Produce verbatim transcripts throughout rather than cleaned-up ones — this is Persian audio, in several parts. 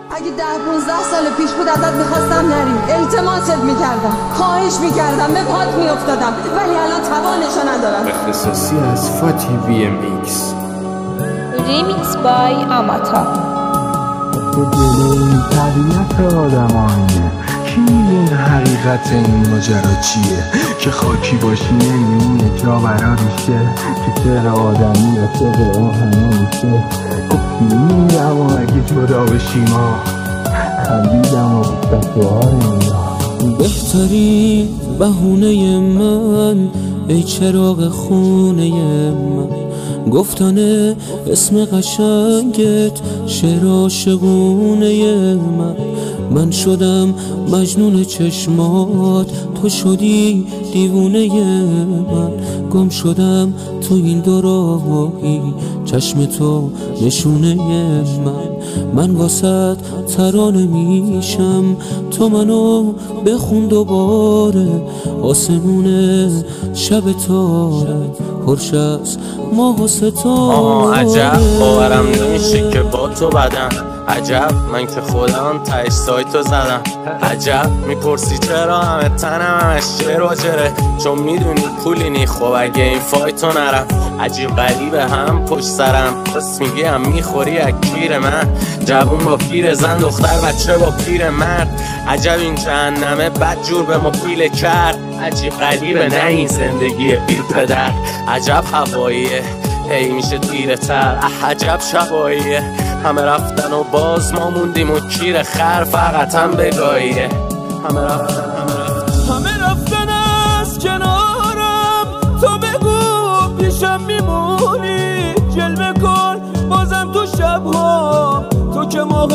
اگه ده پونزده سال پیش بود ازت میخواستم نری، التماست میکردم، خواهش میکردم، به پات میافتادم، ولی الان توانشو ندارم. اختصاصی از فاتی وی ام ایکس. ریمیکس بای آماتا. به جلوی طبیعت آدمانه کی میدونه حقیقت این ماجرا چیه؟ که خاکی باشی نمیمونه جا برا ریشه، که سر آدمی یا سر آهنه میشه. گفتی میرم و اگه جدا بشی ما خندیدم و بسوار اینا. بهتری بهونه من ای چراغ خونه من، گفتن اسم قشنگت شعر عاشقونه من. من شدم مجنون چشمات، تو شدی دیوونه من. گم شدم تو این دو راهی، چشم تو نشونه من. من واسط ترانه میشم، تو منو بخون دوباره. آسمونه شب تاره، پرش از ماه و ستاره. آها عجب باورم نمیشه که با تو بدم. عجب من که خودم تایش سایتو زدم. عجب میپرسی چرا همه تنم همش شعر و جره، چون میدونی پولی نی. خب اگه این فایتو نرم عجیب غریبه هم پشت سرم. بس میگی هم میخوری اکیر من، جوون با پیر زن، دختر بچه با پیر مرد. عجب این جهنمه بد جور به ما پیله کرد. عجیب غریبه نه این زندگی بی پدر. عجب هواییه هی میشه دیره تر. عجب شباییه همه رفتن و باز ما موندیم و کیر خر فقط هم بگاهیه. همه رفتن همه رفتن همه رفتن از کنارم، تو بگو پیشم میمونی. جلوه کن بازم تو شبها، تو که ماه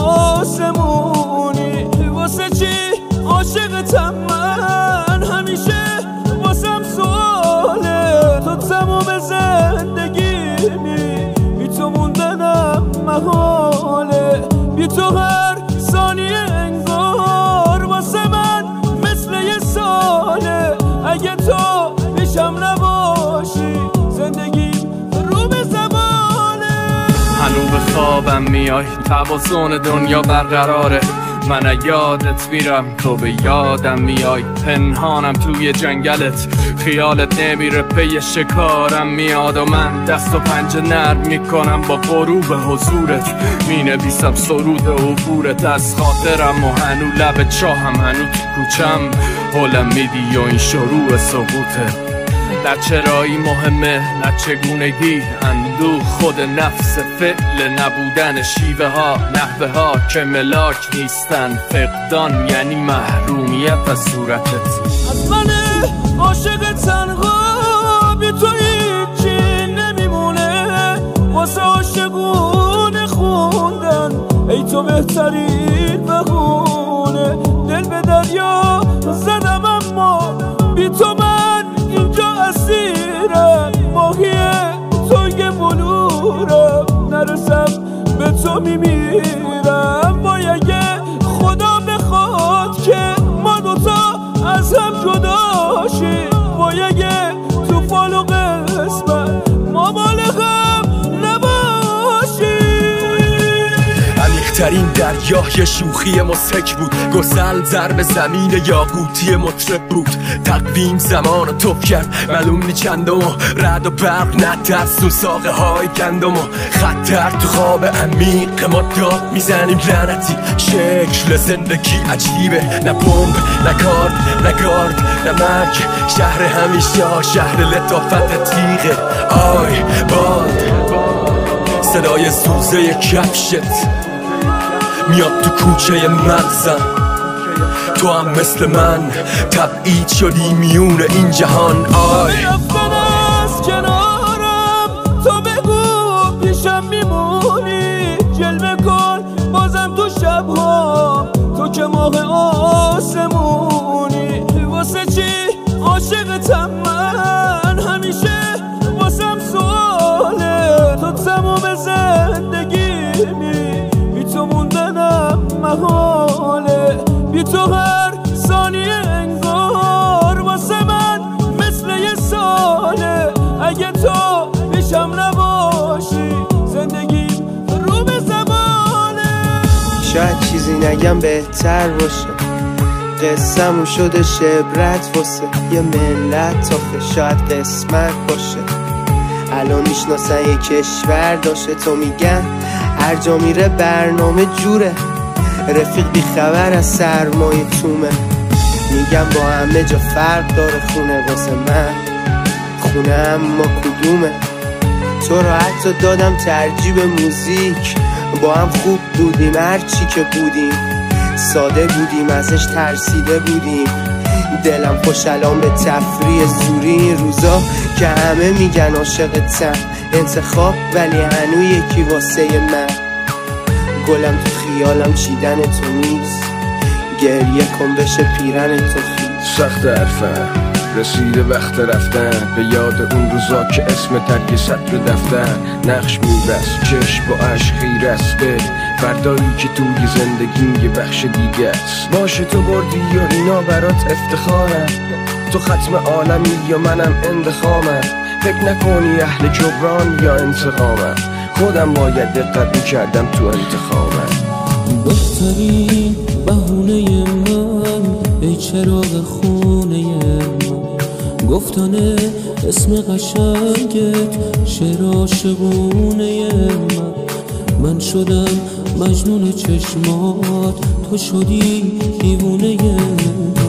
آسمونی. واسه چی عاشقتم من همیشه واسم سواله. تو تموم زندگیمی، بی تو موندنم محاله. بی تو هر ثانیه انگار واسه من مثل یه ساله. اگه تو پیشم نباشی زندگیم رو به زبانه. هنو به خوابم میای، توازن دنیا برقراره. من یادت میرم تو به یادم میای. پنهانم توی جنگلت، خیالت نمیره پی شکارم میاد. و من دست و پنجه نرم میکنم با غروب حضورت. مینویسم سرود عبورت از خاطرم و هنو لب چاهم، هنو تو کوچم حولم میدی و این شروع سقوطه. نه چرایی مهمه نه چگونگی، اندوه خود نفس فعل نبودن. شیوه ها نحوه ها که ملاک نیستن، فقدان یعنی محرومیت از صورتت. از من عاشق تنها بی تو هیچی نمیمونه. واسه عاشقونه خوندن ای تو بهترین بهونه. دل به دریا زدم اما بی تو من اینجا اسیرم. ماهیه توی بلورم، نرسم به تو میمیرم. وای اگه خدا بخواد که ما دوتا از هم جدا شیم. وای اگه تو فال و قسمت ما بالغم نباشیم. عمیق‌ترین دریای شوخی ما سک بود، گسل ضرب زمین یاقوتی مطرب بود. تقویم زمان رو توف کرد معلوم نی چندم، و رد و برق نترسون ساقه های گندم. و خطر تو خواب عمیق ما داد میزنیم لعنتی. شکل زندگی عجیبه، نه بمب نه کارد نه گارد نه مرگ. شهر همیشه شهر لطافت تیغه. آی باد صدای سوزه کفشت میاد تو کوچه مغزم. تو هم مثل من تبعید شدی میون این جهان. آی رفتن از کنارم، تو بگو پیشم میمونی. جلوه کن بازم تو شبها، تو که ماه آسمونی. واسه چی عاشقتم من همیشه واسم سواله. تو تموم زندگیمی، بی تو موندنم محاله. بی تو هر ثانیه انگار واسه من مثل یه ساله. اگه تو پیشم نباشی زندگیم رو به زبانه. شاید چیزی نگم بهتر باشه، قصه‌مون شده شبرت واسه یه ملت تافه، شاید قسمت باشه الان میشناسن یه کشور داشته. تو میگن هر جا میره برنامه جوره، رفیق بی خبر از سرمایه تومه. میگم با همه جا فرق داره خونه، واسه من خونه اما کدومه؟ تو رو حتی دادم ترجیح به موزیک، با هم خوب بودیم هرچی که بودیم، ساده بودیم ازش ترسیده بودیم. دلم خوش الان به تفریح زوری این روزا که همه میگن عاشقتم، انتخاب ولی هنو یکی واسه من. گلم تو خیالم چیدن تو نیست، گریه کن بشه پیرن تو خیست. سخت حرفم رسیده وقت رفتن، به یاد اون روزا که اسم ترک سطر دفتر نقش میبست، چشم با عشق خیره است به فردایی که توی زندگیم یه بخش دیگه است. باشه تو بردی یا اینا برات افتخارم، تو ختم عالمی یا منم اندخامم. فکر نکنی اهل جبران یا انتقامم، خودم باید دقت میکردم تو انتخابم. بهترین بهونه من ای چراغ خونه من، گفتن اسم قشنگت شعر عاشقونه من. من شدم مجنون چشمات، تو شدی دیوونه من.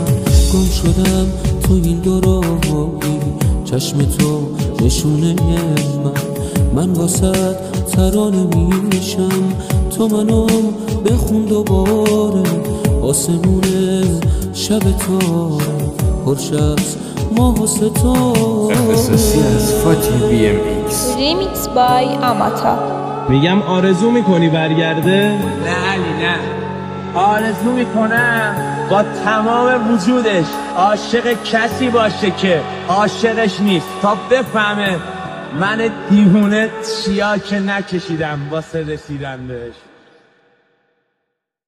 گم شدم تو این دو راهی، چشم تو نشونه من. من واسه ترانه میشم، تو منو بخون دوباره. آسمونه شب تاره، پرشبز ماه و ستاره. اختصاصی از فاتی بی ام ایکس. ریمیکس بای آماتا. میگم آرزو میکنی برگرده؟ نه علی نه، آرزو میکنم با تمام وجودش عاشق کسی باشه که عاشقش نیست، تا بفهمه من دیوونه چیا که نکشیدم واسه رسیدن بهش.